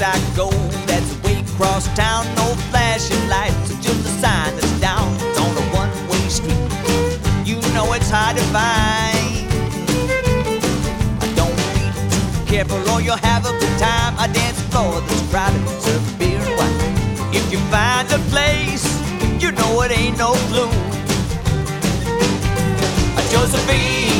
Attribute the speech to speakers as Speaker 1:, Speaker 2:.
Speaker 1: place I go that's way across town. No flashing lights, just a sign that's down. It's on a one-way street. You know it's hard to find. Don't be too careful or you'll have a good time. A dance floor that's crowded, serve beer and wine. If you find a place, you know it ain't no clue. Josephine.